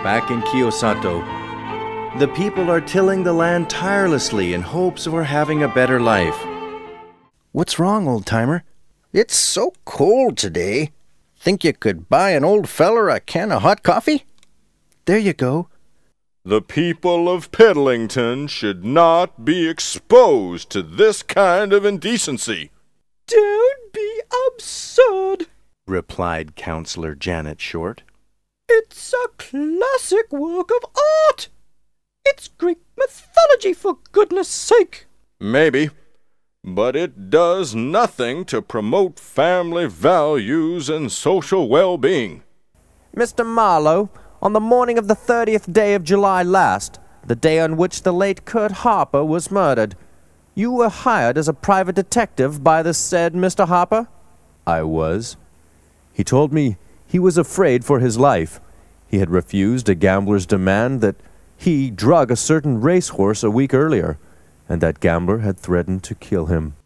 back in Kiyosato, the people are tilling the land tirelessly in hopes of having a better life. What's wrong, old-timer? It's so cold today. Think you could buy an old feller a can of hot coffee? There you go. The people of Peddlington should not be exposed to this kind of indecency. Don't be absurd, replied Counselor Janet Short. It's a classic work of art. It's Greek mythology, for goodness sake. Maybe, but it does nothing to promote family values and social well-being. Mr. Marlowe, on the morning of the 30th day of July last, the day on which the late Kurt Harper was murdered, you were hired as a private detective by the said Mr. Harper? I was. He told me he was afraid for his life. He had refused a gambler's demand that he drug a certain racehorse a week earlier, and that gambler had threatened to kill him.